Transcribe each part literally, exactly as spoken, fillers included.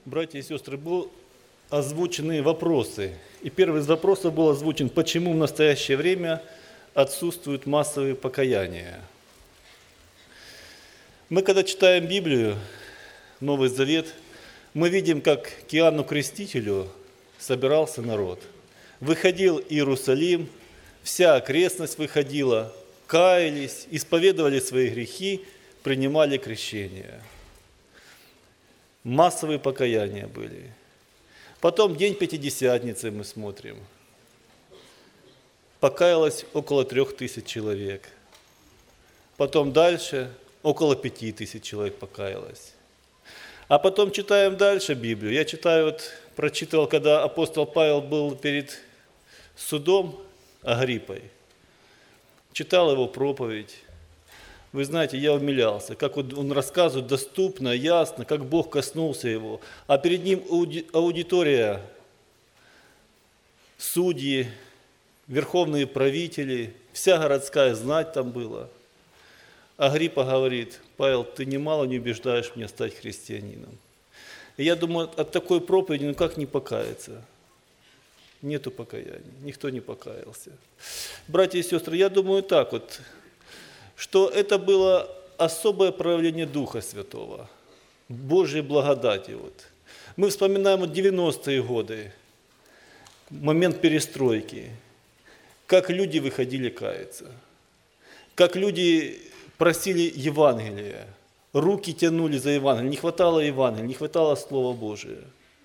Братья и сестры, были озвучены вопросы. И первый из вопросов был озвучен, почему в настоящее время отсутствуют массовые покаяния. Мы, когда читаем Библию, Новый Завет, мы видим, как к Иоанну Крестителю собирался народ. Выходил Иерусалим, вся окрестность выходила, каялись, исповедовали свои грехи, принимали крещение. Массовые покаяния были. Потом день Пятидесятницы мы смотрим. Покаялось около трех тысяч человек. Потом дальше около пяти тысяч человек покаялось. А потом читаем дальше Библию. Я читаю, вот, прочитывал, когда апостол Павел был перед судом Агриппой. Читал его проповедь. Вы знаете, я умилялся, как он, он рассказывает доступно, ясно, как Бог коснулся его. А перед ним аудитория, судьи, верховные правители, вся городская знать там была. Агриппа говорит: Павел, ты немало не убеждаешь меня стать христианином. И я думаю, от такой проповеди, ну как не покаяться? Нету покаяния, никто не покаялся. Братья и сестры, я думаю так вот, что это было особое проявление Духа Святого, Божьей благодати. Вот. Мы вспоминаем вот девяностые годы, момент перестройки, как люди выходили каяться, как люди просили Евангелия, руки тянули за Евангелие, не хватало Евангелия, не хватало Слова Божия.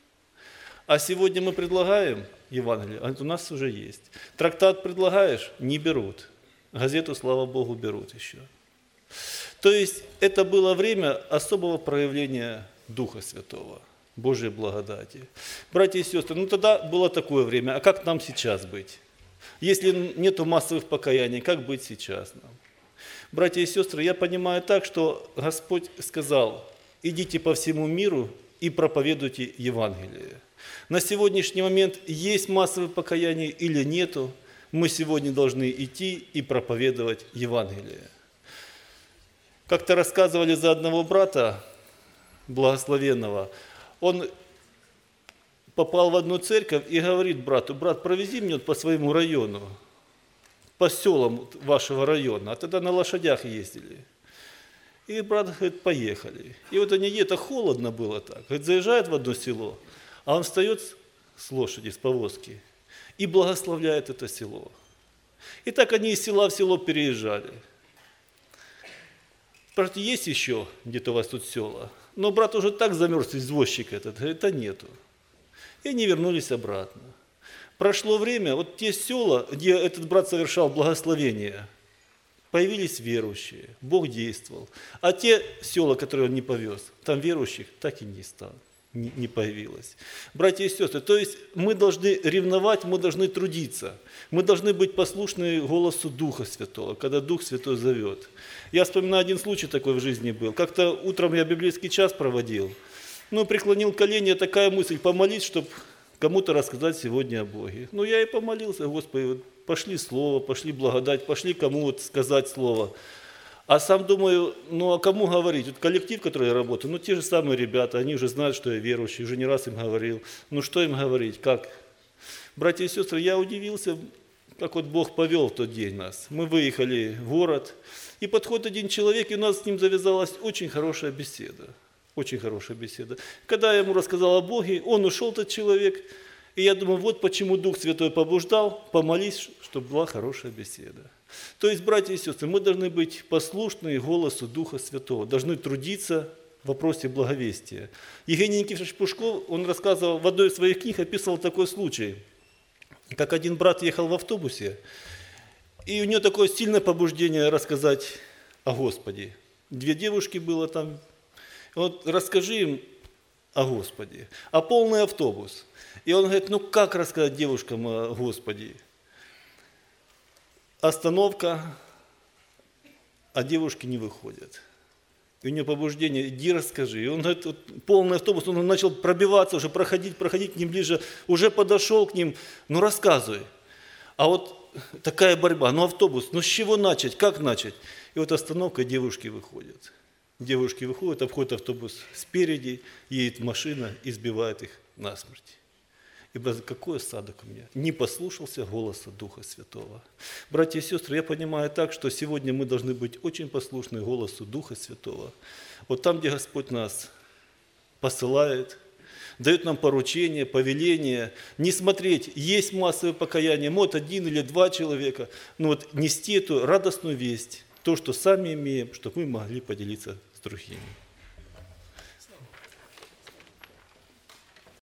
А сегодня мы предлагаем Евангелие, а у нас уже есть. Трактат предлагаешь, не берут. Газету, слава Богу, берут еще. То есть это было время особого проявления Духа Святого, Божьей благодати. Братья и сестры, ну тогда было такое время, а как нам сейчас быть? Если нету массовых покаяний, как быть сейчас нам? Братья и сестры, я понимаю так, что Господь сказал: идите по всему миру и проповедуйте Евангелие. На сегодняшний момент есть массовые покаяния или нету, мы сегодня должны идти и проповедовать Евангелие. Как-то рассказывали за одного брата благословенного, он попал в одну церковь и говорит брату: брат, провези меня по своему району, по селам вашего района, а тогда на лошадях ездили. И брат говорит: поехали. И вот они едут, а холодно было так. Говорит, заезжает в одно село, а он встает с лошади, с повозки и благословляет это село. И так они из села в село переезжали. Спрашивают, есть еще где-то у вас тут села? Но брат уже так замерз, извозчик этот, говорит, да нету. И они вернулись обратно. Прошло время, вот те села, где этот брат совершал благословение, появились верующие, Бог действовал. А те села, которые он не повез, там верующих так и не стало. Не появилось. Братья и сестры, то есть мы должны ревновать, мы должны трудиться. Мы должны быть послушны голосу Духа Святого, когда Дух Святой зовет. Я вспоминаю, один случай такой в жизни был. Как-то утром я библейский час проводил. Ну, преклонил колени, такая мысль, помолись, чтобы кому-то рассказать сегодня о Боге. Ну, я и помолился, Господи, вот пошли слово, пошли благодать, пошли кому вот сказать слово. А сам думаю, ну а кому говорить? Вот коллектив, который я работаю, ну те же самые ребята, они уже знают, что я верующий, уже не раз им говорил. Ну что им говорить, как? Братья и сестры, я удивился, как вот Бог повел в тот день нас. Мы выехали в город, и подходит один человек, и у нас с ним завязалась очень хорошая беседа. Очень хорошая беседа. Когда я ему рассказал о Боге, он ушел, тот человек, и я думаю, вот почему Дух Святой побуждал, помолись, чтобы была хорошая беседа. То есть, братья и сестры, мы должны быть послушны голосу Духа Святого, должны трудиться в вопросе благовестия. Евгений Никифорович Пушков, он рассказывал, в одной из своих книг описывал такой случай, как один брат ехал в автобусе, и у него такое сильное побуждение рассказать о Господе. Две девушки было там, вот расскажи им о Господе, а полный автобус. И он говорит, ну как рассказать девушкам о Господе? Остановка, а девушки не выходят. И у него побуждение, иди расскажи. И он говорит, вот, полный автобус, он начал пробиваться, уже проходить, проходить к ним ближе, уже подошел к ним, ну рассказывай. А вот такая борьба, ну автобус, ну с чего начать, как начать? И вот остановка, девушки выходят. Девушки выходят, обходит автобус спереди, едет машина и сбивает их насмерть. И какой осадок у меня? Не послушался голоса Духа Святого. Братья и сестры, я понимаю так, что сегодня мы должны быть очень послушны голосу Духа Святого. Вот там, где Господь нас посылает, дает нам поручение, повеление, не смотреть, есть массовое покаяние, может один или два человека, но вот нести эту радостную весть, то, что сами имеем, чтобы мы могли поделиться с другими.